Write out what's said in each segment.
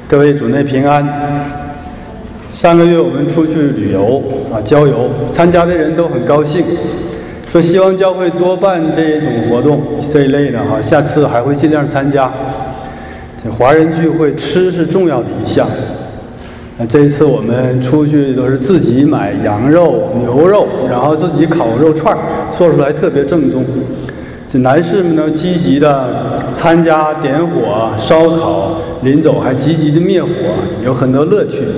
各位主内平安。上个月我们出去旅游郊游，参加的人都很高兴，说希望教会多办这一种活动这一类的下次还会尽量参加。这华人聚会吃是重要的一项。这一次我们出去都是自己买羊肉、牛肉，然后自己烤肉串，做出来特别正宗。这男士们呢积极的参加点火、烧烤，临走还积极的灭火，有很多乐趣。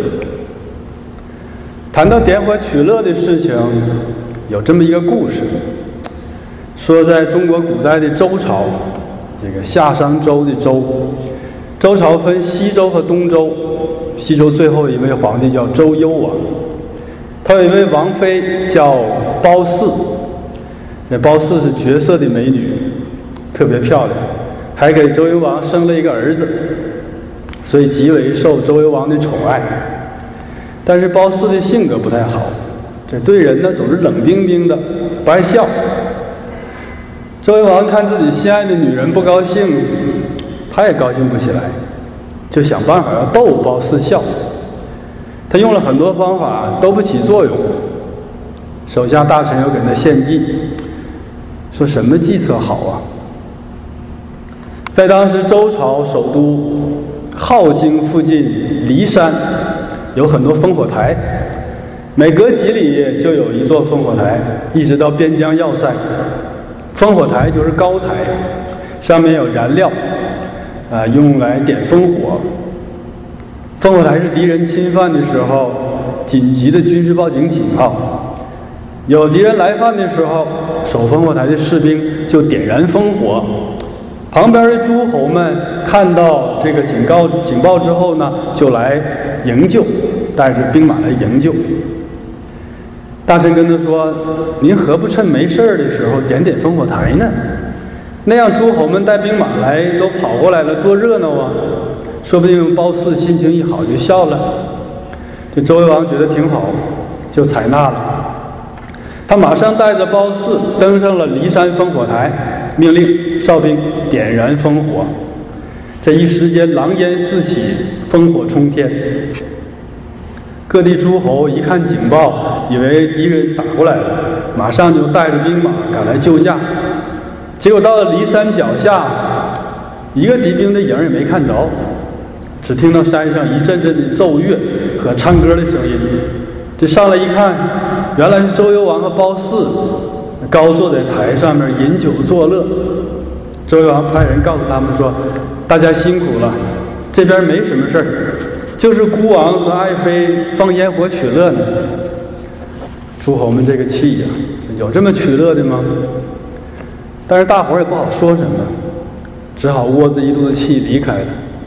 谈到点火取乐的事情，有这么一个故事，说在中国古代的周朝，这个夏商周的周朝分西周和东周，西周最后一位皇帝叫周幽王，他有一位王妃叫褒姒，这褒姒是绝色的美女，特别漂亮，还给周幽王生了一个儿子，所以极为受周幽王的宠爱。但是褒姒的性格不太好，这对人呢总是冷冰冰的，不爱笑。周幽王看自己心爱的女人不高兴，他也高兴不起来，就想办法要逗褒姒笑。他用了很多方法都不起作用，手下大臣又给他献计，说什么计策好啊？在当时周朝首都镐京附近骊山有很多烽火台，每隔几里就有一座烽火台，一直到边疆要塞。烽火台就是高台，上面有燃料用来点烽火。烽火台是敌人侵犯的时候紧急的军事报警警号，有敌人来犯的时候，守烽火台的士兵就点燃烽火，旁边的诸侯们看到这个警报之后呢，就来营救，带着兵马来营救。大臣跟他说，您何不趁没事的时候点烽火台呢？那样诸侯们带兵马来都跑过来了，多热闹啊，说不定褒姒心情一好就笑了。这周幽王觉得挺好，就采纳了。他马上带着褒姒登上了骊山烽火台，命令哨兵点燃烽火。这一时间狼烟四起，烽火冲天。各地诸侯一看警报，以为敌人打过来了，马上就带着兵马赶来救驾。结果到了骊山脚下，一个敌兵的影也没看着，只听到山上一阵阵的奏乐和唱歌的声音。这上来一看，原来是周幽王和褒姒高坐在台上面饮酒作乐。周幽王派人告诉他们说，大家辛苦了，这边没什么事儿，就是孤王和爱妃放烟火取乐呢。诸侯们这个气呀，有这么取乐的吗？但是大伙儿也不好说什么，只好窝着一肚子气离开了。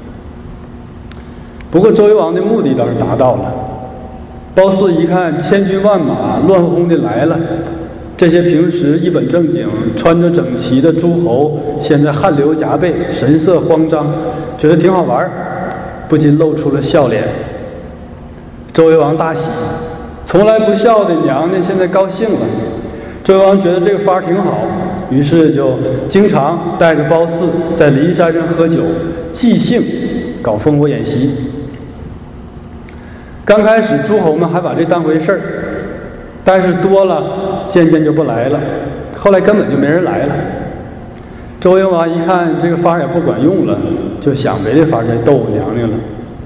不过周幽王的目的倒是达到了。褒姒一看千军万马乱哄哄的来了，这些平时一本正经穿着整齐的诸侯现在汗流浃背，神色慌张，觉得挺好玩，不禁露出了笑脸。周幽王大喜，从来不笑的娘娘现在高兴了。周幽王觉得这个法挺好，于是就经常带着褒姒在骊山上喝酒，即兴搞烽火演习。刚开始诸侯们还把这当回事儿，但是多了渐渐就不来了，后来根本就没人来了。周幽王一看这个法也不管用了，就想别的法再逗娘娘了。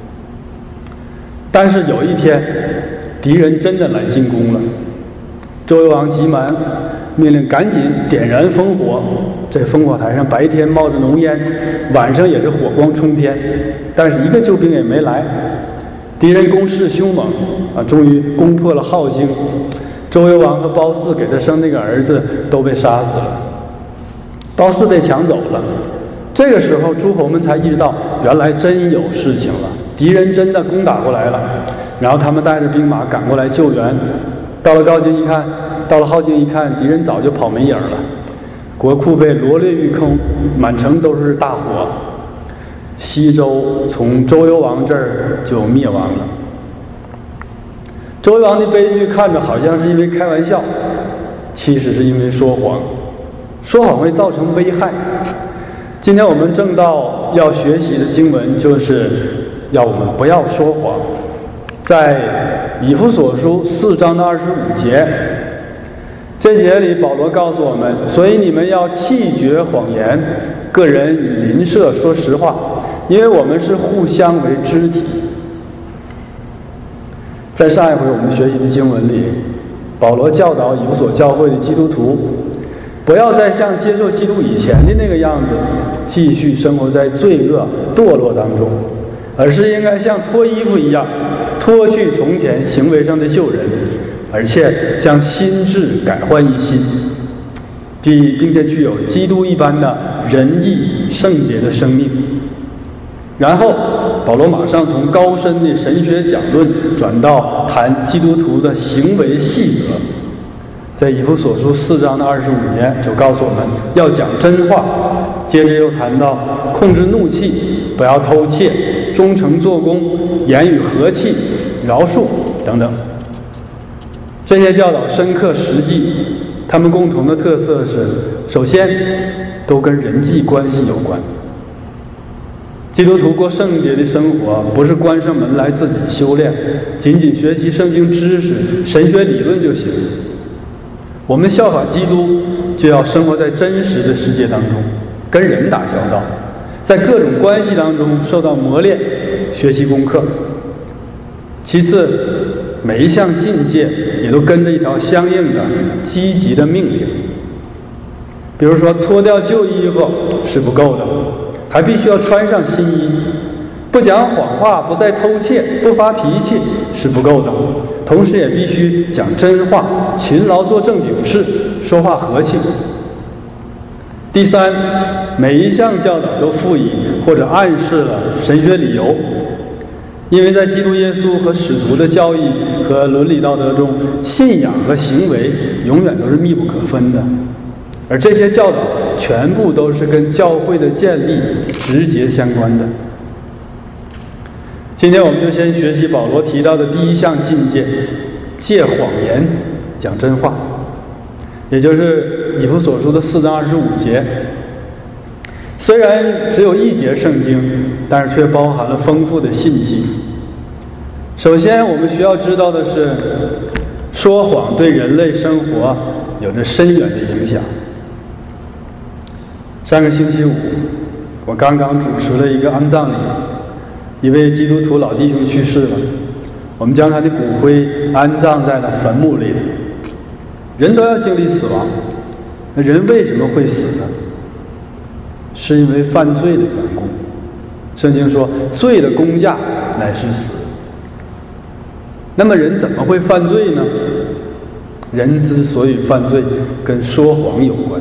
但是有一天敌人真的来进攻了，周幽王急忙命令赶紧点燃烽火。这烽火台上白天冒着浓烟，晚上也是火光冲天，但是一个救兵也没来。敌人攻势凶猛终于攻破了镐京。周幽王和褒姒给他生那个儿子都被杀死了，褒姒被抢走了。这个时候诸侯们才意识到原来真有事情了，敌人真的攻打过来了。然后他们带着兵马赶过来救援。到了镐京一看，敌人早就跑没影了，国库被罗列玉坑，满城都是大火。西周从周幽王这儿就灭亡了。周幽王的悲剧看着好像是因为开玩笑，其实是因为说谎，说谎会造成危害。今天我们正道要学习的经文就是要我们不要说谎。在以弗所书4章的25节，这节里保罗告诉我们，所以你们要弃绝谎言，个人与邻舍说实话，因为我们是互相为肢体。在上一回我们学习的经文里，保罗教导以弗所教会的基督徒，不要再像接受基督以前的那个样子，继续生活在罪恶堕落当中，而是应该像脱衣服一样，脱去从前行为上的旧人，而且将心智改换一新，并且具有基督一般的仁义圣洁的生命。然后保罗马上从高深的神学讲论转到谈基督徒的行为细则，在以弗所书4章的25节就告诉我们要讲真话，接着又谈到控制怒气，不要偷窃，忠诚做工，言语和气，饶恕等等。这些教导深刻实际，他们共同的特色是，首先都跟人际关系有关。基督徒过圣洁的生活，不是关上门来自己修炼，仅仅学习圣经知识、神学理论就行。我们效法基督，就要生活在真实的世界当中，跟人打交道，在各种关系当中受到磨练，学习功课。其次，每一项境界也都跟着一条相应的积极的命令。比如说，脱掉旧衣服是不够的，还必须要穿上新衣；不讲谎话，不再偷窃，不发脾气是不够的，同时也必须讲真话，勤劳做正经事，说话和气。第三，每一项教导都附以或者暗示了神学理由，因为在基督耶稣和使徒的教义和伦理道德中，信仰和行为永远都是密不可分的，而这些教导全部都是跟教会的建立直接相关的。今天我们就先学习保罗提到的第一项境界，戒谎言，讲真话，也就是以弗所书的4章25节。虽然只有一节圣经，但是却包含了丰富的信息。首先我们需要知道的是，说谎对人类生活有着深远的影响。上个星期五，我刚刚主持了一个安葬礼，一位基督徒老弟兄去世了，我们将他的骨灰安葬在了坟墓里。人都要经历死亡，那人为什么会死呢？是因为犯罪的缘故。圣经说，罪的工价乃是死。那么人怎么会犯罪呢？人之所以犯罪，跟说谎有关。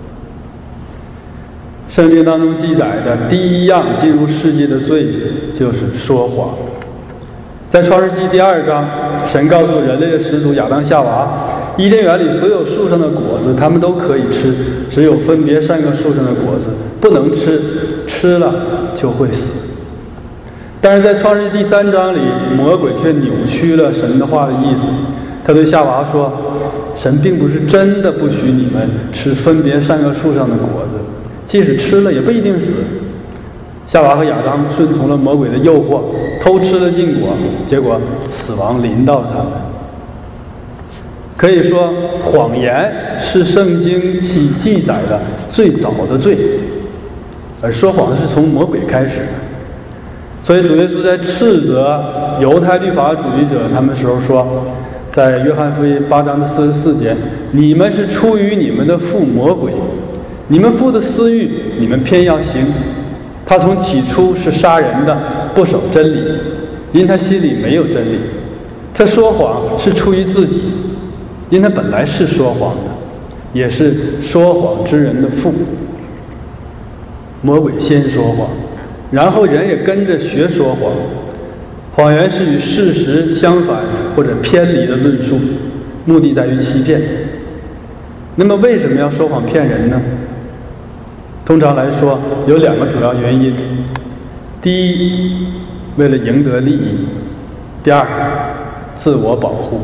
圣经当中记载的第一样进入世界的罪就是说谎。在创世纪第2章，神告诉人类的始祖亚当夏娃，伊甸园里所有树上的果子他们都可以吃，只有分别善恶树上的果子不能吃，吃了就会死。但是在创世纪第3章里，魔鬼却扭曲了神的话的意思。他对夏娃说，神并不是真的不许你们吃分别善恶树上的果子，即使吃了也不一定死。夏娃和亚当顺从了魔鬼的诱惑，偷吃了禁果，结果死亡临到了他们。可以说，谎言是圣经记载的最早的罪，而说谎是从魔鬼开始的。所以主耶稣在斥责犹太律法主义者他们时候说，在约翰福音8章的44节，你们是出于你们的父魔鬼，你们父的私欲你们偏要行，他从起初是杀人的，不守真理，因他心里没有真理。他说谎是出于自己，因他本来是说谎的，也是说谎之人的父。魔鬼先说谎，然后人也跟着学说谎。谎言是与事实相反或者偏离的论述，目的在于欺骗。那么为什么要说谎骗人呢？通常来说有2个主要原因。第一，为了赢得利益；第二，自我保护。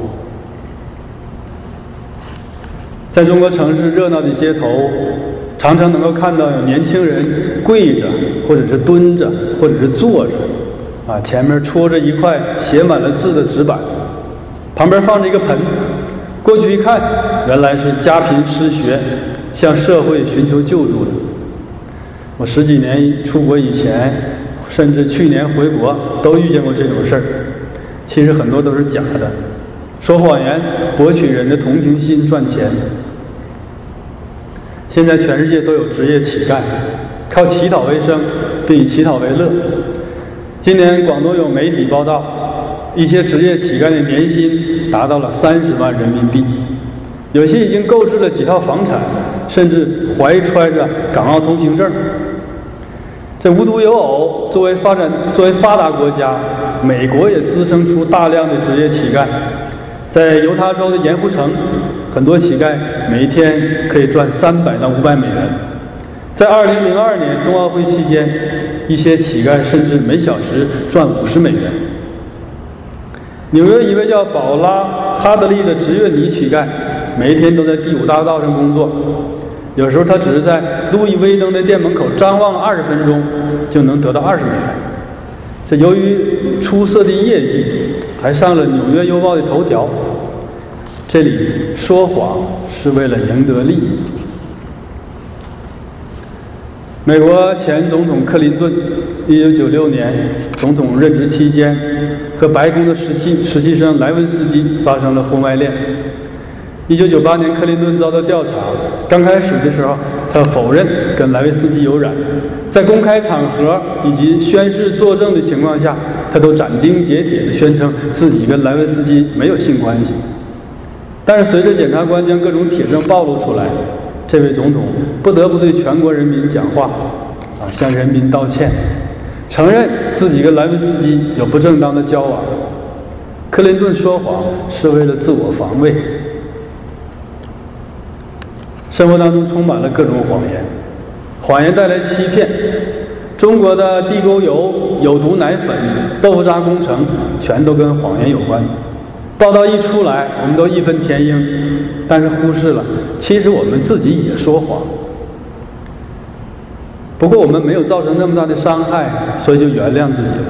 在中国城市热闹的街头，常常能够看到有年轻人跪着，或者是蹲着，或者是坐着， 前面戳着一块写满了字的纸板，旁边放着一个盆，过去一看，原来是家贫失学，向社会寻求救助的。我10几年出国以前，甚至去年回国都遇见过这种事儿。其实很多都是假的，说谎言博取人的同情心赚钱。现在全世界都有职业乞丐，靠乞讨为生，并以乞讨为乐。今年广东有媒体报道，一些职业乞丐的年薪达到了30万人民币，有些已经购置了几套房产，甚至怀揣着港澳通行证。这无独有偶，作为发达国家，美国也滋生出大量的职业乞丐。在犹他州的盐湖城，很多乞丐每天可以赚300到500美元。在2002年冬奥会期间，一些乞丐甚至每小时赚50美元。纽约一位叫保拉·哈德利的职业女乞丐，每天都在第5大道上工作。有时候他只是在路易威登的店门口张望20分钟，就能得到20美元。这由于出色的业绩，还上了《纽约邮报》的头条。这里说谎是为了赢得利益。美国前总统克林顿1996年总统任职期间，和白宫的实习生莱文斯基发生了婚外恋。1998年，克林顿遭到调查，刚开始的时候，他否认跟莱文斯基有染，在公开场合以及宣誓作证的情况下，他都斩钉截铁地宣称自己跟莱文斯基没有性关系。但是随着检察官将各种铁证暴露出来，这位总统不得不对全国人民讲话，向人民道歉，承认自己跟莱文斯基有不正当的交往。克林顿说谎是为了自我防卫。生活当中充满了各种谎言，谎言带来欺骗。中国的地沟油、有毒奶粉、豆腐渣工程，全都跟谎言有关。报道一出来，我们都义愤填膺，但是忽视了其实我们自己也说谎。不过我们没有造成那么大的伤害，所以就原谅自己了。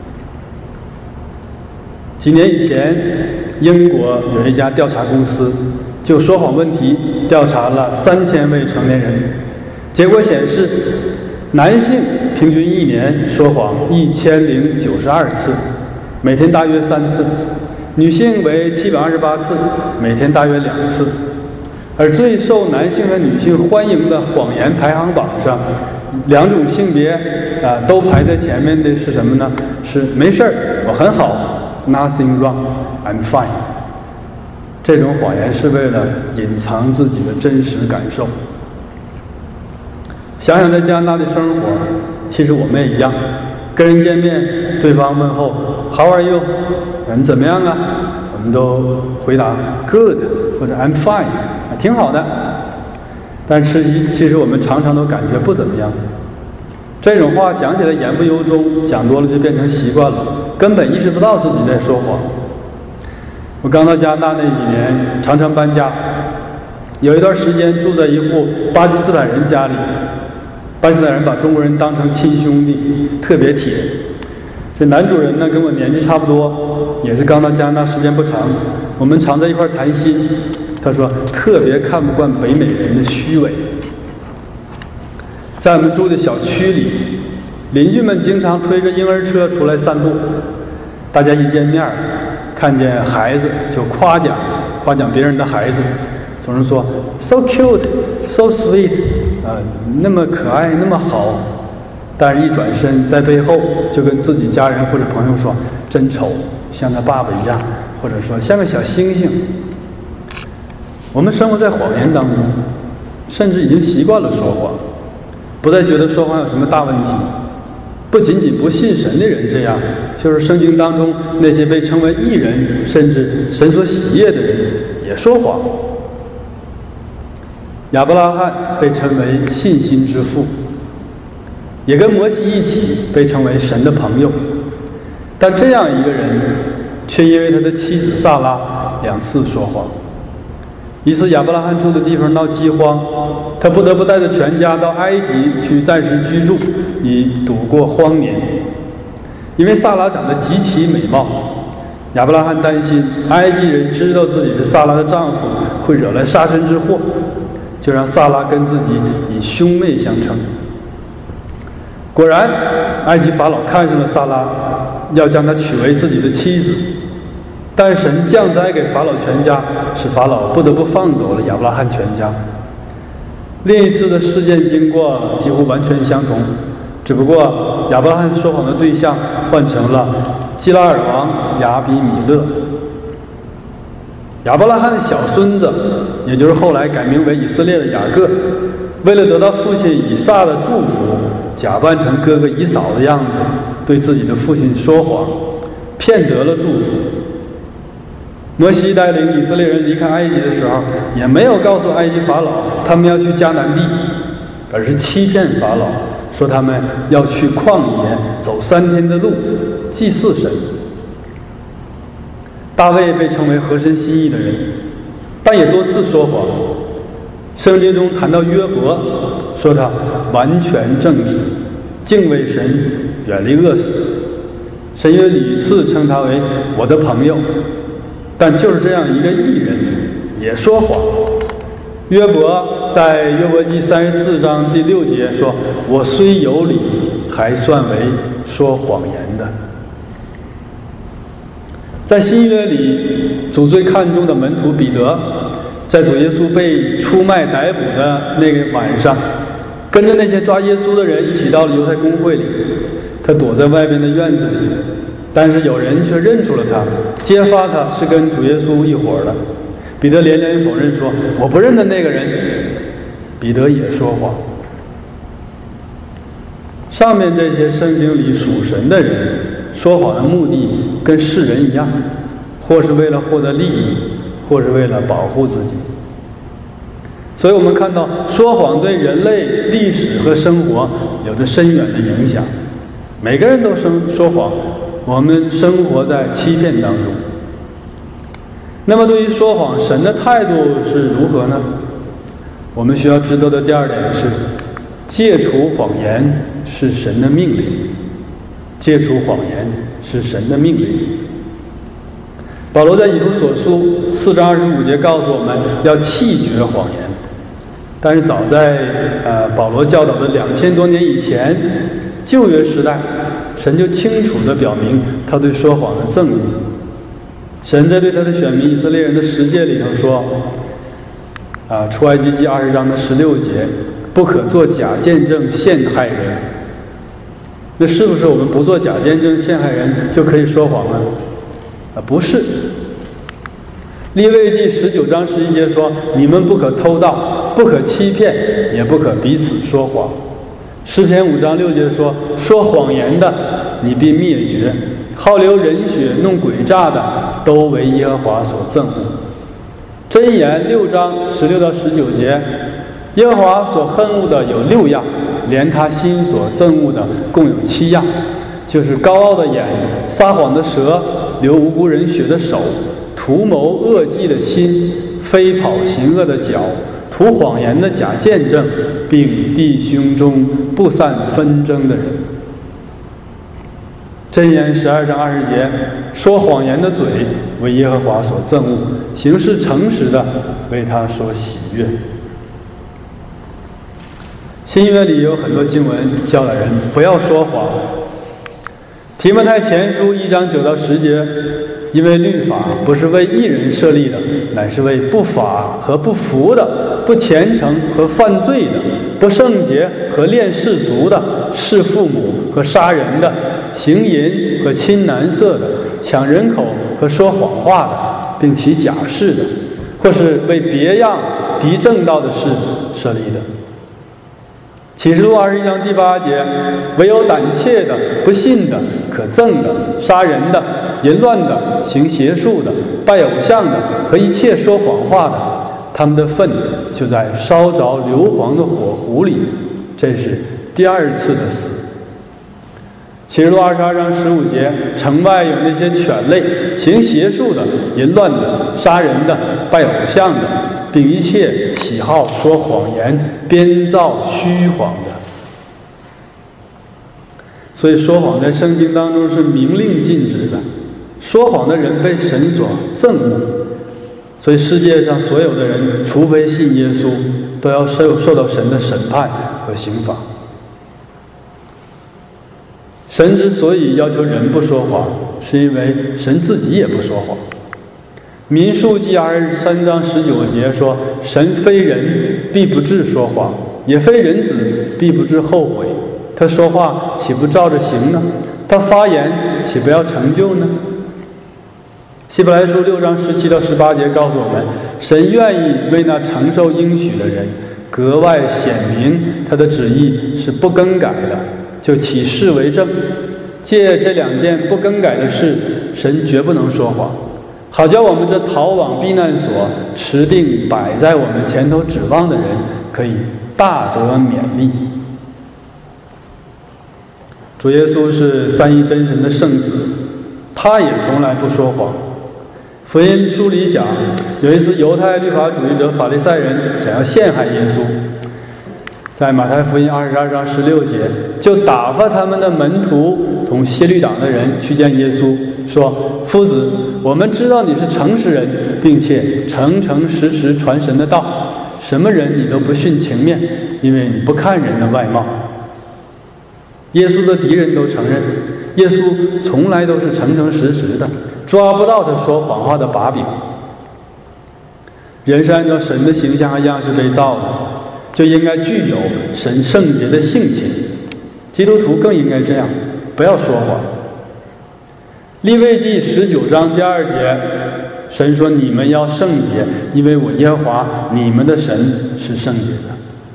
几年以前，英国有一家调查公司就说谎问题调查了3000位成年人，结果显示，男性平均1年说谎1092次，每天大约3次；女性为728次，每天大约2次。而最受男性和女性欢迎的谎言排行榜上，2种性别都排在前面的是什么呢？是没事儿，我很好 ，nothing wrong, I'm fine。这种谎言是为了隐藏自己的真实感受。想想在加拿大的生活，其实我们也一样，跟人见面，对方问候 How are you？ 你怎么样啊？我们都回答 Good 或者 I'm fine， 挺好的。但其实我们常常都感觉不怎么样。这种话讲起来言不由衷，讲多了就变成习惯了，根本意识不到自己在说谎。我刚到加拿大那几年，常常搬家，有一段时间住在一户巴基斯坦人家里。巴基斯坦人把中国人当成亲兄弟，特别铁。这男主人呢跟我年纪差不多，也是刚到加拿大时间不长，我们常在一块谈心。他说特别看不惯北美人的虚伪。在我们住的小区里，邻居们经常推着婴儿车出来散步，大家一见面看见孩子就夸奖别人的孩子，总是说 so cute so sweet， 那么可爱那么好。但是一转身在背后就跟自己家人或者朋友说真丑，像他爸爸一样，或者说像个小星星。我们生活在谎言当中，甚至已经习惯了说谎，不再觉得说谎有什么大问题。不仅仅不信神的人这样，就是圣经当中那些被称为义人甚至神所喜悦的人也说谎。亚伯拉罕被称为信心之父，也跟摩西一起被称为神的朋友。但这样一个人却因为他的妻子萨拉2次说谎。一次亚伯拉罕住的地方闹饥荒，他不得不带着全家到埃及去暂时居住，以度过荒年。 因为萨拉长得极其美貌，亚伯拉罕担心埃及人知道自己是萨拉的丈夫会惹来杀身之祸，就让萨拉跟自己以兄妹相称。果然，埃及法老看上了萨拉，要将她娶为自己的妻子。但神降灾给法老全家，使法老不得不放走了亚伯拉罕全家。另一次的事件经过几乎完全相同，只不过亚伯拉罕说谎的对象换成了基拉尔王亚比米勒。亚伯拉罕的小孙子，也就是后来改名为以色列的雅各，为了得到父亲以撒的祝福，假扮成哥哥以扫的样子，对自己的父亲说谎，骗得了祝福。摩西带领以色列人离开埃及的时候，也没有告诉埃及法老他们要去迦南地，而是欺骗法老，说他们要去旷野走3天的路，祭祀神。大卫被称为合神心意的人，但也多次说谎。圣经中谈到约伯，说他完全正直，敬畏神，远离恶死。神也屡次称他为我的朋友。但就是这样一个义人也说谎。约伯在约伯记34章第6节说，我虽有理，还算为说谎言的。在新约里，主最看重的门徒彼得，在主耶稣被出卖逮捕的那个晚上，跟着那些抓耶稣的人一起到了犹太公会里。他躲在外边的院子里，但是有人却认出了他，揭发他是跟主耶稣一伙的。彼得连连否认说，我不认得那个人。彼得也说谎。上面这些圣经里属神的人说谎的目的跟世人一样，或是为了获得利益，或是为了保护自己。所以我们看到说谎对人类历史和生活有着深远的影响。每个人都说谎，我们生活在欺骗当中。那么对于说谎，神的态度是如何呢？我们需要知道的第2点是，戒除谎言是神的命令。戒除谎言是神的命令。保罗在以弗所书4章25节告诉我们要弃绝谎言。但是早在保罗教导的2000多年以前，旧约时代，神就清楚地表明他对说谎的憎恶。神在对他的选民以色列人的十诫里头说，出埃及记20章的16节，不可作假见证陷害人。那是不是我们不做假见证陷害人就可以说谎呢？不是。利未记19章11节说，你们不可偷盗，不可欺骗，也不可彼此说谎。诗篇5章6节说，说谎言的你必灭绝，好流人血弄诡诈的都为耶和华所憎恶。箴言6章16到19节，耶和华所恨恶的有6样，连他心所憎恶的共有7样，就是高傲的眼，撒谎的舌，流无辜人血的手，图谋恶计的心，飞跑行恶的脚，图谎言的假见证，并弟兄中不散纷争的人。箴言12章20节，说谎言的嘴为耶和华所憎恶，行事诚实的为他所喜悦。新约里有很多经文教导人不要说谎。提摩太前书1章9到10节，因为律法不是为义人设立的，乃是为不法和不服的，不虔诚和犯罪的，不圣洁和恋世俗的，弑父母和杀人的，行淫和亲男色的，抢人口和说谎话的，并起假誓的，或是为别样敌正道的事设立的。启示录21章第8节，唯有胆怯的、不信的、可憎的、杀人的、淫乱的、行邪术的、拜偶像的和一切说谎话的，他们的份就在烧着硫磺的火湖里，这是第2次的死。启示录22章15节，城外有那些犬类，行邪术的、淫乱的、杀人的、拜偶像的，并一切喜好说谎言、编造虚谎的。 所以说谎在圣经当中是明令禁止的，说谎的人被神所憎恶，所以世界上所有的人，除非信耶稣，都要受到神的审判和刑罚。神之所以要求人不说谎，是因为神自己也不说谎。民数记23章19节说，神非人，必不至说谎，也非人子，必不至后悔。他说话岂不照着行呢？他发言岂不要成就呢？希伯来书6章17到18节告诉我们，神愿意为那承受应许的人格外显明他的旨意是不更改的，就起誓为证。借这2件不更改的事，神绝不能说谎，好叫我们这逃往避难所持定摆在我们前头指望的人，可以大得勉励。主耶稣是三一真神的圣子，他也从来不说谎。福音书里讲，有一次犹太律法主义者法利赛人想要陷害耶稣，在马太福音22章16节，就打发他们的门徒同谢律党的人去见耶稣，说：夫子，我们知道你是诚实人，并且诚诚实实传神的道，什么人你都不徇情面，因为你不看人的外貌。耶稣的敌人都承认，耶稣从来都是诚诚实实的，抓不到他说谎话的把柄。人是按照神的形象和样式被造的，就应该具有神圣洁的性情。基督徒更应该这样，不要说谎。利未记19章第2节，神说：你们要圣洁，因为我耶和华你们的神是圣洁的。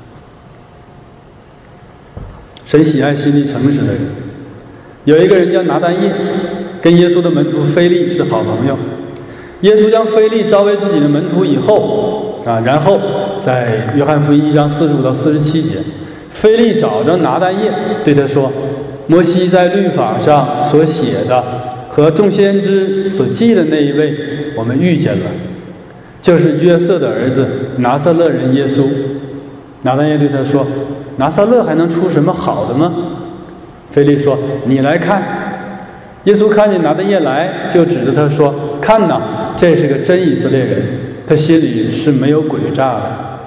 神喜爱心里诚实的人。有一个人叫拿但业，跟耶稣的门徒腓利是好朋友。耶稣将腓利招为自己的门徒以后然后在约翰福音1章45到47节，腓利找着拿但业，对他说：摩西在律法上所写的和众先知所记的那一位，我们遇见了，就是约瑟的儿子拿撒勒人耶稣。拿但业对他说：拿撒勒还能出什么好的吗？腓利说：你来看。耶稣看见拿但业来，就指着他说：看哪，这是个真以色列人，他心里是没有诡诈的。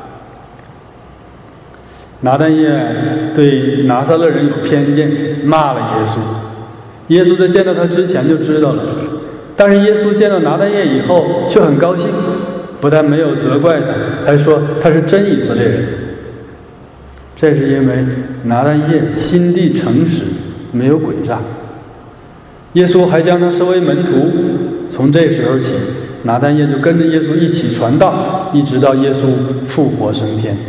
拿但业对拿撒勒人有偏见，骂了耶稣。耶稣在见到他之前就知道了，但是耶稣见到拿但业以后却很高兴，不但没有责怪他，还说他是真以色列人。这是因为拿但业心地诚实，没有诡诈。耶稣还将他收为门徒，从这时候起，拿但业就跟着耶稣一起传道，一直到耶稣复活升天。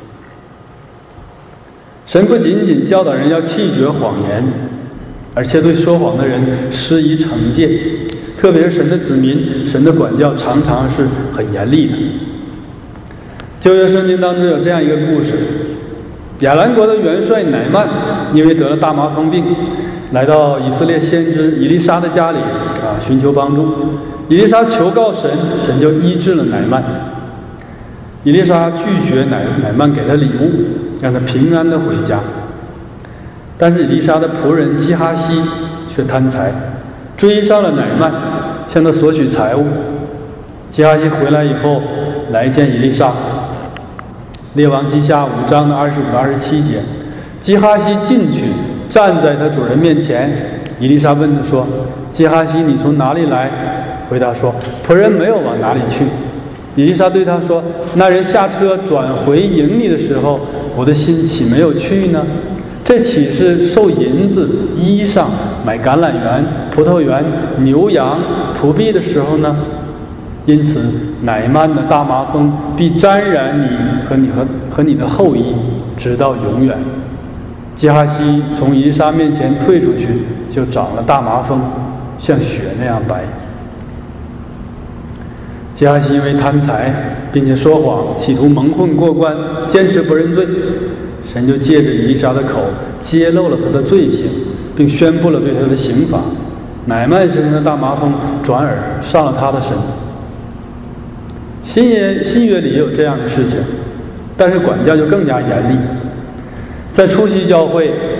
神不仅仅教导人要弃绝谎言，而且对说谎的人施以惩戒，特别是神的子民，神的管教常常是很严厉的。旧约圣经当中有这样一个故事，亚兰国的元帅乃曼因为得了大麻风病，来到以色列先知以利沙的家里寻求帮助。以利沙求告神，神就医治了乃曼。以利沙拒绝乃曼给他礼物，让他平安的回家。但是以利沙的仆人基哈西却贪财，追上了乃曼，向他索取财物。基哈西回来以后来见以利沙。列王记下5章的25到27节，基哈西进去站在他主人面前，以利沙问他说：基哈西，你从哪里来？回答说：仆人没有往哪里去。以利沙对他说：那人下车转回迎你的时候，我的心岂没有去呢？这岂是受银子、衣裳、买橄榄园、葡萄园、牛羊、仆婢的时候呢？因此乃曼的大麻风必沾染你和你的后裔，直到永远。基哈西从以利沙面前退出去，就长了大麻风，像雪那样白。基哈西因为贪财并且说谎，企图蒙混过关，坚持不认罪，神就借着以利沙的口揭露了他的罪行，并宣布了对他的刑罚。乃曼身上的大麻风转而上了他的身。新约里也有这样的事情，但是管教就更加严厉。在初期教会，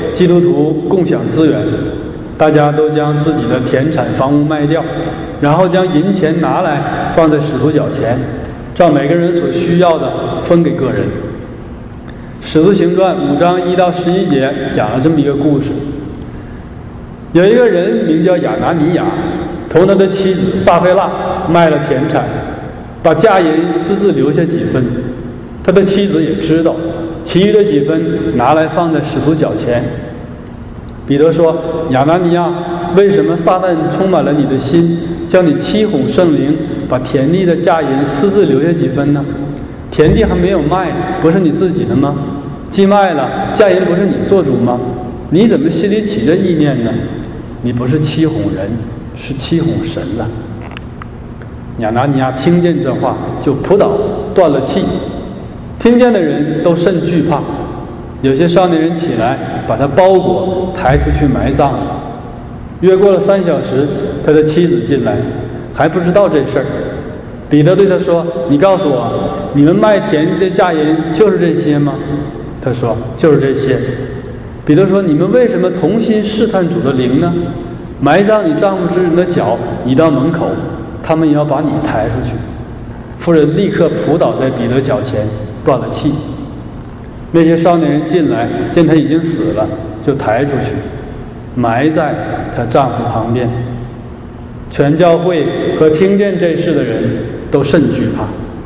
基督徒共享资源，大家都将自己的田产房屋卖掉，然后将银钱拿来放在使徒脚前，照每个人所需要的分给个人。使徒行传5章1到11节讲了这么一个故事，有一个人名叫亚拿尼亚，同他的妻子撒非拉卖了田产，把价银私自留下几分，他的妻子也知道，其余的几分拿来放在使徒脚前。彼得说：亚拿尼亚，为什么撒旦充满了你的心，叫你欺哄圣灵，把田地的价银私自留下几分呢？田地还没有卖，不是你自己的吗？既卖了，价银不是你做主吗？你怎么心里起这意念呢？你不是欺哄人，是欺哄神了。亚拿尼亚听见这话，就扑倒，断了气。听见的人都甚惧怕，有些少年人起来，把他包裹抬出去埋葬了。约过了3小时，他的妻子进来，还不知道这事儿。彼得对他说：你告诉我，你们卖田地的价银就是这些吗？他说：就是这些。彼得说：你们为什么同心试探主的灵呢？埋葬你丈夫之人的脚，你到门口，他们也要把你抬出去。妇人立刻扑倒在彼得脚前，断了气。那些少年人进来，见他已经死了，就抬出去，埋在他丈夫旁边。全教会和听见这事的人都甚惧怕。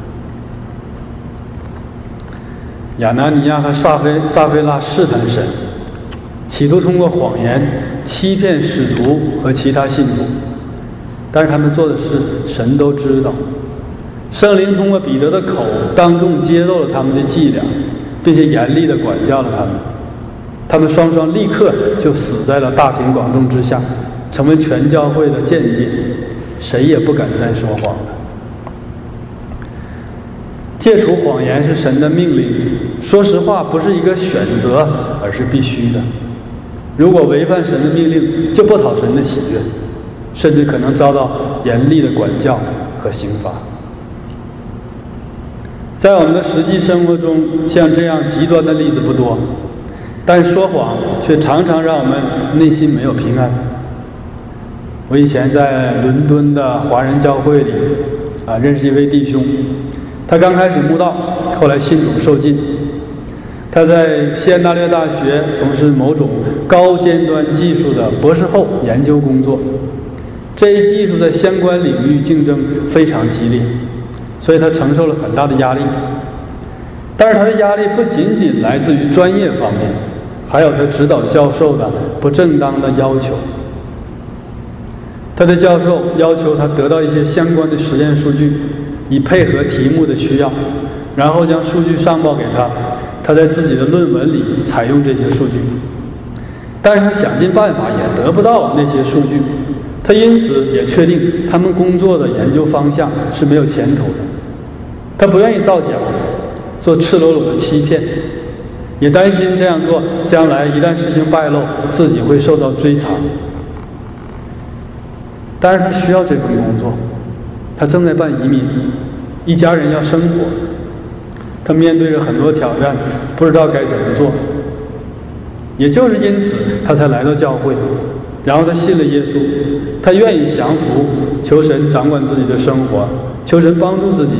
亚拿尼亚和撒非拉试探神，企图通过谎言欺骗使徒和其他信徒，但是他们做的事神都知道。圣灵通过彼得的口当众揭露了他们的伎俩，并且严厉地管教了他们。他们双双立刻就死在了大庭广众之下，成为全教会的见解，谁也不敢再说谎了。戒除谎言是神的命令，说实话不是一个选择，而是必须的。如果违反神的命令，就不讨神的喜悦，甚至可能遭到严厉的管教和刑罚。在我们的实际生活中，像这样极端的例子不多，但说谎却常常让我们内心没有平安。我以前在伦敦的华人教会里认识一位弟兄，他刚开始慕道，后来信主受浸。他在西安大略大学从事某种高尖端技术的博士后研究工作，这一技术在相关领域竞争非常激烈，所以他承受了很大的压力。但是他的压力不仅仅来自于专业方面，还有他指导教授的不正当的要求。他的教授要求他得到一些相关的实验数据，以配合题目的需要，然后将数据上报给他，他在自己的论文里采用这些数据。但是他想尽办法也得不到那些数据，他因此也确定他们工作的研究方向是没有前途的。他不愿意造假，做赤裸裸的欺骗，也担心这样做将来一旦事情败露，自己会受到追查。但是他需要这份工作，他正在办移民，一家人要生活，他面对着很多挑战，不知道该怎么做。也就是因此他才来到教会，然后他信了耶稣，他愿意降服，求神掌管自己的生活，求神帮助自己。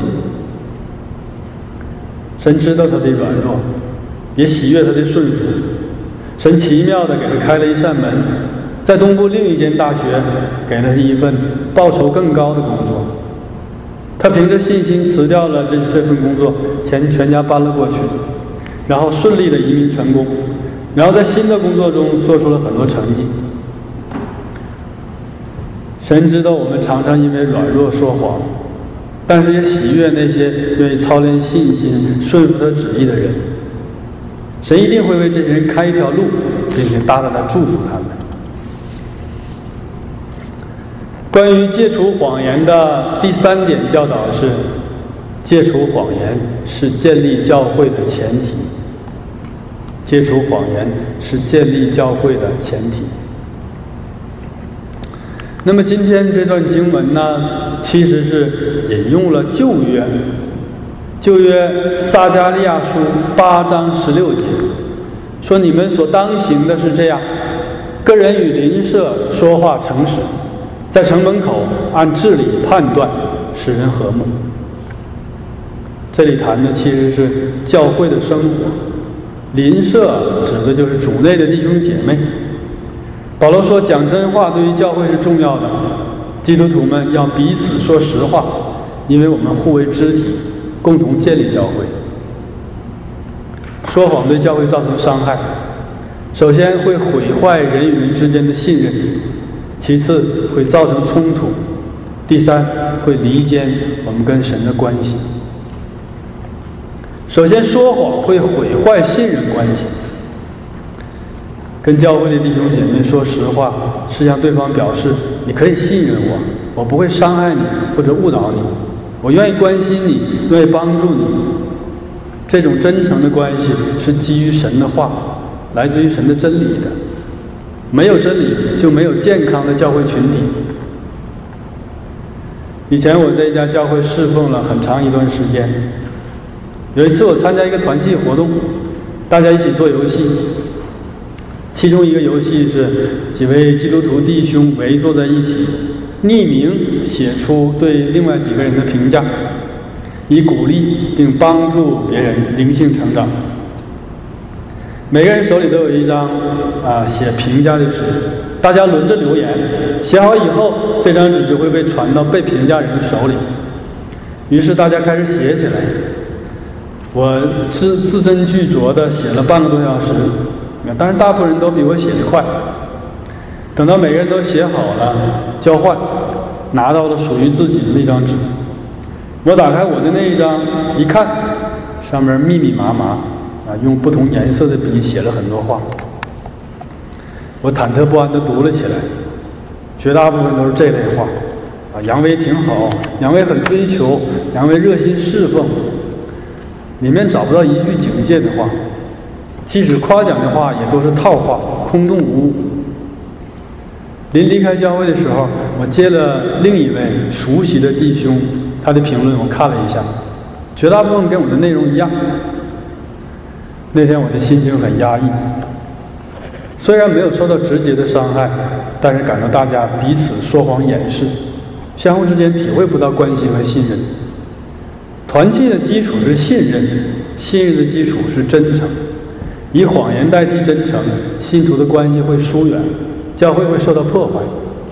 神知道他的软弱，也喜悦他的顺服。神奇妙地给他开了一扇门，在东部另一间大学给了他一份报酬更高的工作。他凭着信心辞掉了这份工作，全家搬了过去，然后顺利的移民成功，然后在新的工作中做出了很多成绩。神知道我们常常因为软弱说谎，但是也喜悦那些愿意操练信心顺服他旨意的人。神一定会为这些人开一条路，并且大大的祝福他们。关于戒除谎言的第3点教导是，戒除谎言是建立教会的前提。戒除谎言是建立教会的前提。那么今天这段经文呢，其实是引用了旧约撒迦利亚书8章16节， 说你们所当行的是这样：个人与邻舍说话诚实，在城门口按治理判断，使人和睦。这里谈的其实是教会的生活，邻舍指的就是主内的弟兄姐妹。保罗说，讲真话对于教会是重要的，基督徒们要彼此说实话，因为我们互为肢体，共同建立教会。说谎对教会造成伤害，首先会毁坏人与人之间的信任，其次会造成冲突，第三会离间我们跟神的关系。首先，说谎会毁坏信任关系。跟教会的弟兄姐妹说实话，是向对方表示你可以信任我，我不会伤害你或者误导你，我愿意关心你，愿意帮助你。这种真诚的关系是基于神的话，来自于神的真理的。没有真理，就没有健康的教会群体。以前我在一家教会侍奉了很长一段时间，有一次我参加一个团契活动，大家一起做游戏。其中一个游戏是几位基督徒弟兄围坐在一起，匿名写出对另外几个人的评价，以鼓励并帮助别人灵性成长。每个人手里都有一张写评价的纸，大家轮着留言，写好以后，这张纸就会被传到被评价人的手里。于是大家开始写起来，我字斟句酌地写了半个多小时。当然大部分人都比我写得快。等到每个人都写好了，交换，拿到了属于自己的那张纸，我打开我的那一张一看，上面密密麻麻用不同颜色的笔写了很多话。我忐忑不安地读了起来，绝大部分都是这类话杨威挺好，杨威很追求，杨威热心侍奉，里面找不到一句警戒的话，即使夸奖的话也都是套话，空洞无物。临离开教会的时候，我接了另一位熟悉的弟兄他的评论，我看了一下，绝大部分跟我的内容一样。那天我的心情很压抑，虽然没有受到直接的伤害，但是感到大家彼此说谎掩饰，相互之间体会不到关心和信任。团契的基础是信任，信任的基础是真诚。以谎言代替真诚，信徒的关系会疏远，教会会受到破坏。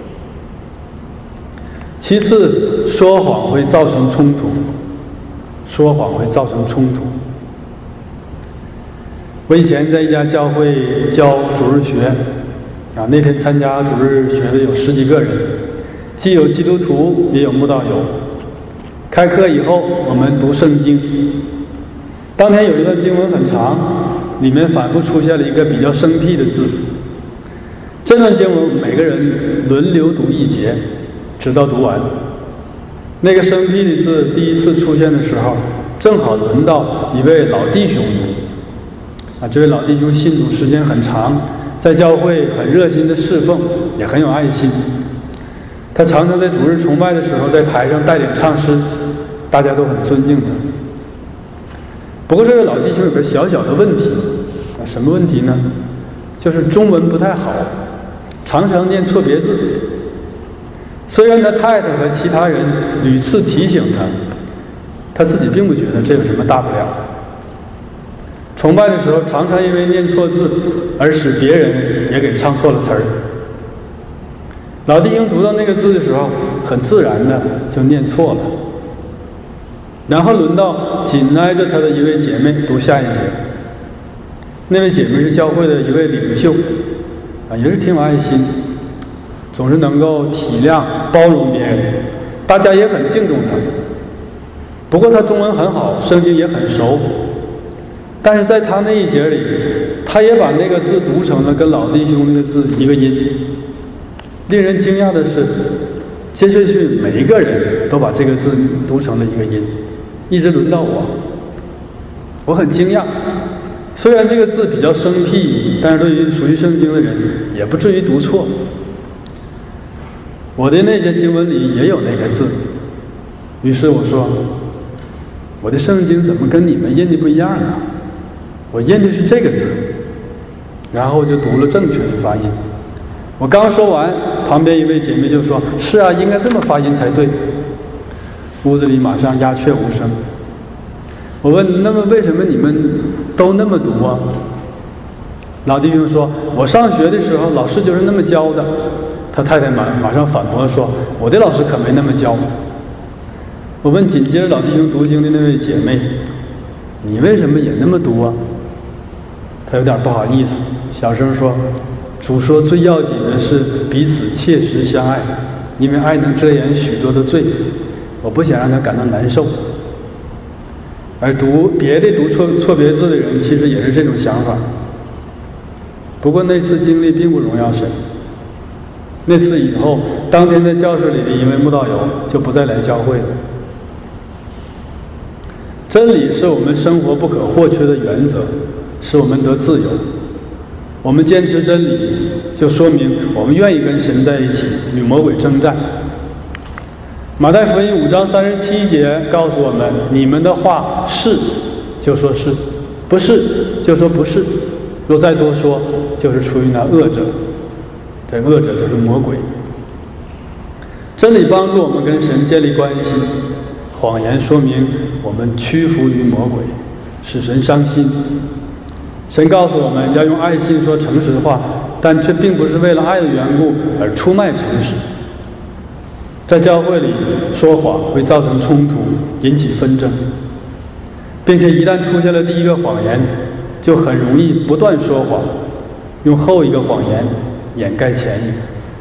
其次，说谎会造成冲突，说谎会造成冲突。我以前在一家教会教主日学那天参加主日学的有10几个人，既有基督徒也有慕道友。开课以后我们读圣经，当天有一段经文很长，里面反复出现了一个比较生僻的字。这段经文每个人轮流读一节，直到读完。那个生僻的字第一次出现的时候，正好轮到一位老弟兄读。这位老弟兄信主时间很长，在教会很热心的侍奉，也很有爱心。他常常在主日崇拜的时候在台上带领唱诗，大家都很尊敬他。不过这位老弟兄有个小小的问题，什么问题呢？就是中文不太好，常常念错别字。虽然他太太和其他人屡次提醒他，他自己并不觉得这有什么大不了。崇拜的时候常常因为念错字而使别人也给唱错了词儿。老弟兄读到那个字的时候，很自然的就念错了。然后轮到紧挨着他的一位姐妹读下一节。那位姐妹是教会的一位领袖也是挺有爱心，总是能够体谅包容别人，大家也很敬重他。不过他中文很好，圣经也很熟，但是在他那一节里，他也把那个字读成了跟老弟兄那个字一个音。令人惊讶的是，接下去每一个人都把这个字读成了一个音，一直轮到我很惊讶。虽然这个字比较生僻，但是对于熟悉圣经的人也不至于读错。我的那节经文里也有那个字，于是我说，我的圣经怎么跟你们印的不一样呢？我印的是这个字。 然后就读了正确的发音。我刚说完，旁边一位姐妹就说：“是啊，应该这么发音才对。”屋子里马上鸦雀无声。我问：“那么为什么你们都那么读啊？”老弟兄说：“我上学的时候老师就是那么教的。”他太太马上反驳说：“我的老师可没那么教。”我问紧接着老弟兄读经的那位姐妹：“你为什么也那么读啊？”他有点不好意思，小声说：“主说最要紧的是彼此切实相爱，因为爱能遮掩许多的罪，我不想让他感到难受。”而别的读错别字的人其实也是这种想法。不过那次经历并不荣耀神。那次以后，当天在教室里的一位慕道友就不再来教会了。真理是我们生活不可或缺的原则，使我们得自由。我们坚持真理，就说明我们愿意跟神在一起，与魔鬼征战。马太福音5章37节告诉我们：你们的话是，就说是；不是，就说不是。若再多说，就是出于那恶者。这恶者就是魔鬼。真理帮助我们跟神建立关系，谎言说明我们屈服于魔鬼，使神伤心。神告诉我们要用爱心说诚实话，但却并不是为了爱的缘故而出卖诚实。在教会里说谎会造成冲突，引起纷争，并且一旦出现了第一个谎言，就很容易不断说谎，用后一个谎言掩盖前一个。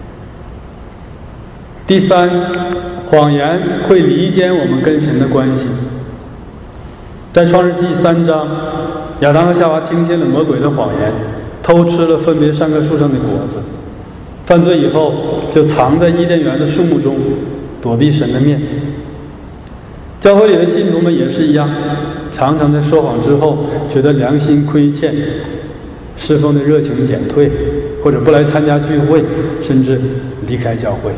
第三，谎言会离间我们跟神的关系。在创世纪3章，亚当和夏娃听信了魔鬼的谎言，偷吃了分别3棵树上的果子，犯罪以后就藏在伊甸园的树木中，躲避神的面。教会里的信徒们也是一样，常常在说谎之后觉得良心亏欠，侍奉的热情减退，或者不来参加聚会，甚至离开教会。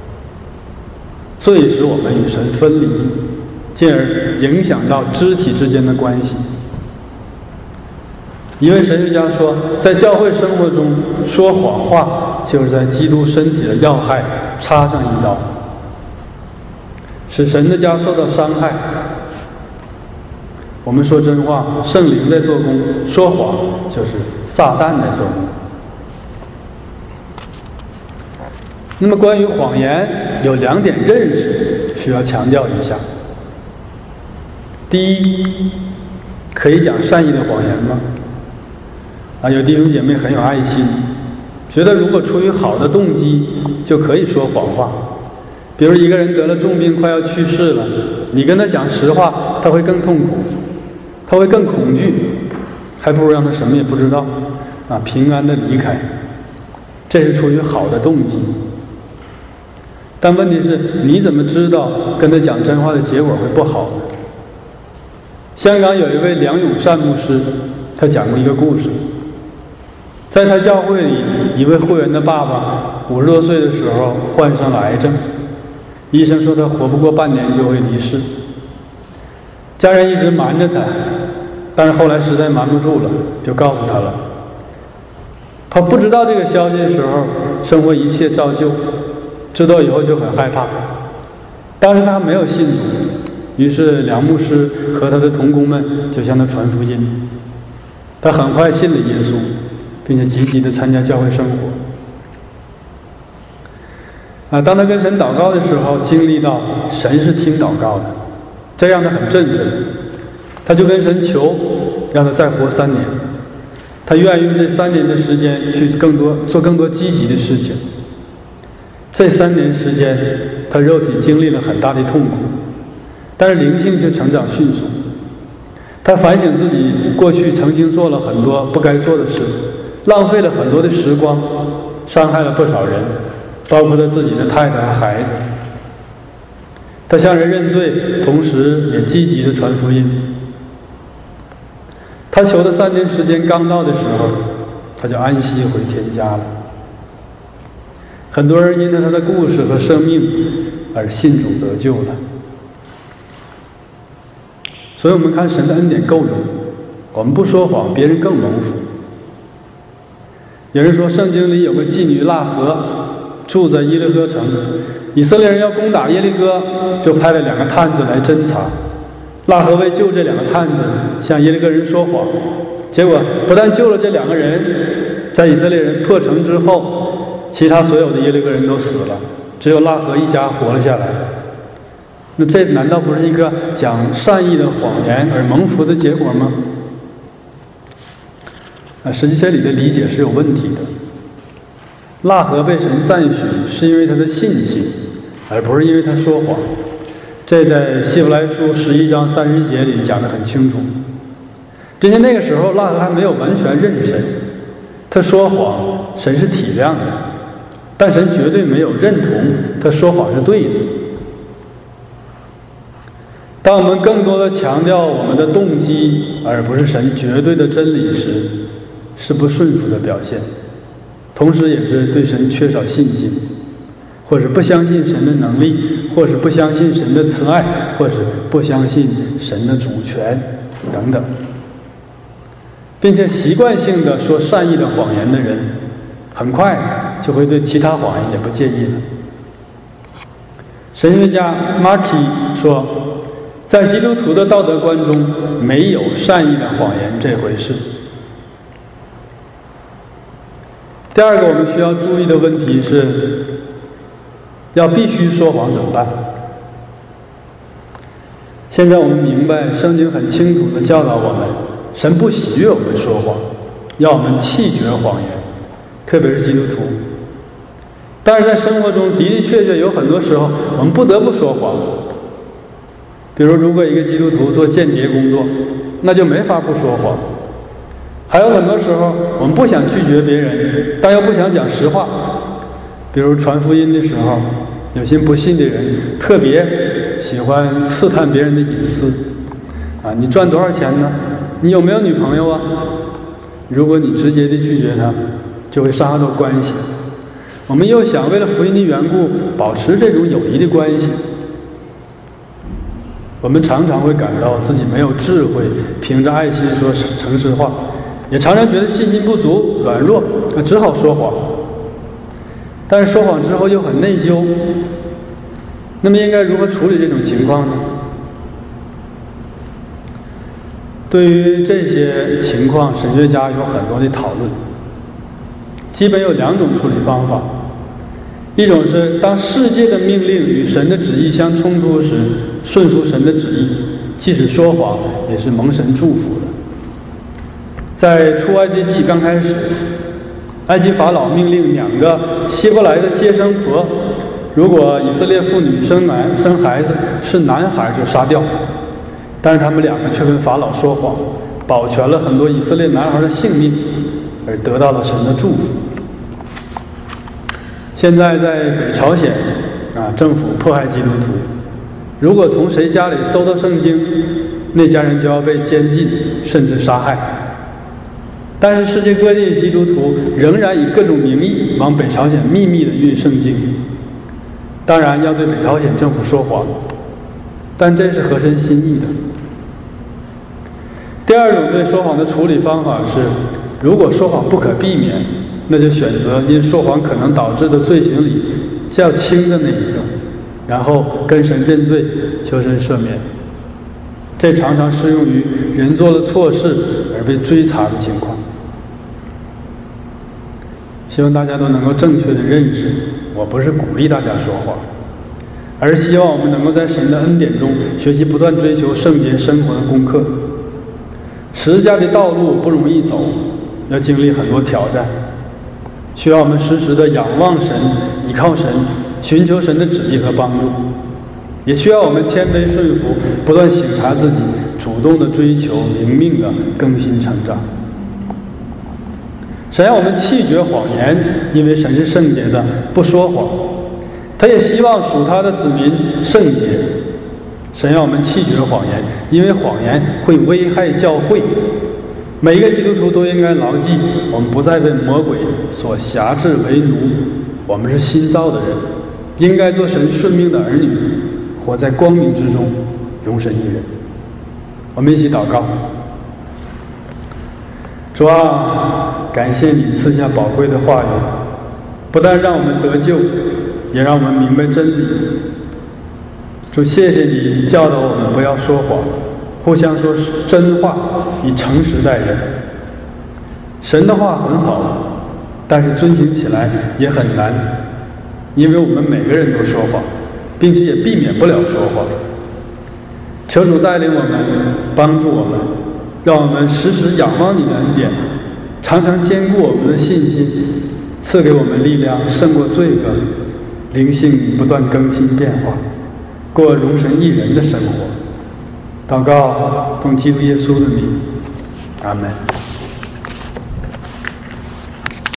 罪使我们与神分离，进而影响到肢体之间的关系。一位神学家说，在教会生活中说谎话，就是在基督身体的要害插上一刀，使神的家受到伤害。我们说真话，圣灵在做工；说谎，就是撒旦在做工。那么关于谎言有2点认识需要强调一下。第一，可以讲善意的谎言吗？有弟兄姐妹很有爱心，觉得如果出于好的动机就可以说谎话。比如一个人得了重病快要去世了，你跟他讲实话，他会更痛苦，他会更恐惧，还不如让他什么也不知道，平安的离开。这是出于好的动机。但问题是，你怎么知道跟他讲真话的结果会不好呢？香港有一位梁永善牧师，他讲过一个故事。在他教会里，一位会员的爸爸50多岁的时候患上了癌症，医生说他活不过半年就会离世。家人一直瞒着他，但是后来实在瞒不住了，就告诉他了。他不知道这个消息的时候，生活一切照旧，知道以后就很害怕。当时他没有信主，于是梁牧师和他的同工们就向他传福音。他很快信了耶稣，并且积极地参加教会生活。当他跟神祷告的时候，经历到神是听祷告的，这让他很振奋。他就跟神求，让他再活3年。他愿意用这3年的时间去做更多积极的事情。这3年时间，他肉体经历了很大的痛苦，但是灵性却成长迅速。他反省自己过去曾经做了很多不该做的事，浪费了很多的时光，伤害了不少人，包括他自己的太太和孩子。他向人认罪，同时也积极地传福音。他求的3年时间刚到的时候，他就安息回天家了。很多人因着他的故事和生命而信主得救了。所以我们看神的恩典够用，我们不说谎，别人更蒙福。 有人说圣经里有个妓女喇合住在耶利哥城，以色列人要攻打耶利哥，就派了2个探子来侦查。喇合为救这2个探子向耶利哥人说谎，结果不但救了这2个人，在以色列人破城之后，其他所有的耶利哥人都死了，只有喇合一家活了下来。那这难道不是一个讲善意的谎言而蒙福的结果吗？实际这里的理解是有问题的。喇合被神赞许是因为他的信心，而不是因为他说谎。这在希伯来书11章30节里讲得很清楚。并且那个时候喇合还没有完全认神，他说谎神是体谅的，但神绝对没有认同他说谎是对的。当我们更多的强调我们的动机而不是神绝对的真理时，是不顺服的表现，同时也是对神缺少信心，或是不相信神的能力，或是不相信神的慈爱，或是不相信神的主权等等。并且习惯性的说善意的谎言的人，很快就会对其他谎言也不介意了。神学家 Markey 说，在基督徒的道德观中没有善意的谎言这回事。第二个我们需要注意的问题是，要必须说谎怎么办？现在我们明白圣经很清楚地教导我们，神不喜悦我们说谎，要我们弃绝谎言，特别是基督徒。但是在生活中的的确确有很多时候我们不得不说谎。比如如果一个基督徒做间谍工作，那就没法不说谎。还有很多时候我们不想拒绝别人，但又不想讲实话。比如传福音的时候，有些不信的人特别喜欢刺探别人的隐私你赚多少钱呢？你有没有女朋友啊？如果你直接的拒绝他，就会伤害到关系。我们又想为了福音的缘故保持这种友谊的关系，我们常常会感到自己没有智慧，凭着爱心说诚实话，也常常觉得信心不足、软弱，只好说谎。但是说谎之后又很内疚，那么应该如何处理这种情况呢？对于这些情况，神学家有很多的讨论，基本有2种处理方法。一种是当世界的命令与神的旨意相冲突时，顺服神的旨意，即使说谎也是蒙神祝福的。在出埃及记刚开始，埃及法老命令2个希伯来的接生婆，如果以色列妇女生孩子是男孩就杀掉，但是他们2个却跟法老说谎，保全了很多以色列男孩的性命，而得到了神的祝福。现在在北朝鲜政府迫害基督徒，如果从谁家里搜到圣经，那家人就要被监禁甚至杀害。但是世界各地的基督徒仍然以各种名义往北朝鲜秘密地运圣经，当然要对北朝鲜政府说谎，但这是合神心意的。第二种对说谎的处理方法是，如果说谎不可避免，那就选择因说谎可能导致的罪行里较轻的那一个，然后跟神认罪，求神赦免。这常常适用于人做了错事而被追查的情况。希望大家都能够正确的认识，我不是鼓励大家说谎，而是希望我们能够在神的恩典中学习不断追求圣洁生活的功课。十字架的道路不容易走，要经历很多挑战，需要我们时时的仰望神，依靠神，寻求神的旨意和帮助，也需要我们谦卑顺服，不断省察自己，主动的追求灵命的更新成长。神让我们弃绝谎言，因为神是圣洁的，不说谎。他也希望属他的子民圣洁。神让我们弃绝谎言，因为谎言会危害教会。每一个基督徒都应该牢记，我们不再被魔鬼所辖制为奴，我们是新造的人，应该做神顺命的儿女，活在光明之中，容神一人。我们一起祷告。主啊， 感谢你赐下宝贵的话语，不但让我们得救，也让我们明白真理。主，谢谢你教导我们不要说谎，互相说真话，以诚实待人。神的话很好，但是遵行起来也很难，因为我们每个人都说谎，并且也避免不了说谎。求主带领我们，帮助我们，让我们时时仰望你的恩典，常常坚固我们的信心，赐给我们力量胜过罪恶，灵性不断更新变化，过荣神益人的生活。祷告奉基督耶稣的名，阿门。